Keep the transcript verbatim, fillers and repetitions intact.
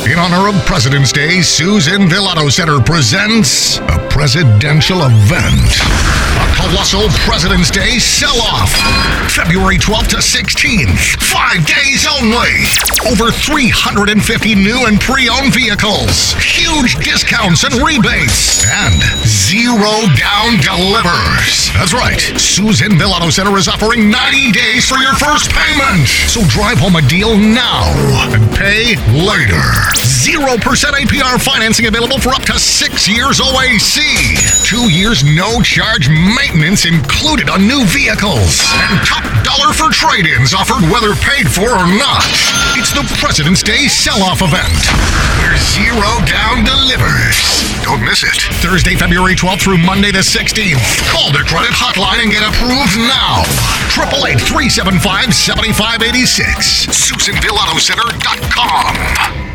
In honor of President's Day, Susanville Auto Center presents a presidential event. A colossal President's Day sell-off. February twelfth to sixteenth. Five days only. Over three hundred fifty new and pre-owned vehicles. Huge discounts and rebates. And zero down delivers. That's right. Susanville Auto Center is offering ninety days for your first payment. So drive home a deal now and pay later. zero percent A P R financing available for up to six years O A C. Two years no-charge maintenance included on new vehicles. And top dollar for trade-ins offered whether paid for or not. It's the President's Day sell-off event, where zero down delivers. Don't miss it. Thursday, February twelfth through Monday the sixteenth. Call the credit hotline and get approved now. eight eight eight, three seven five, seven five eight six. Susanville Auto Center dot com.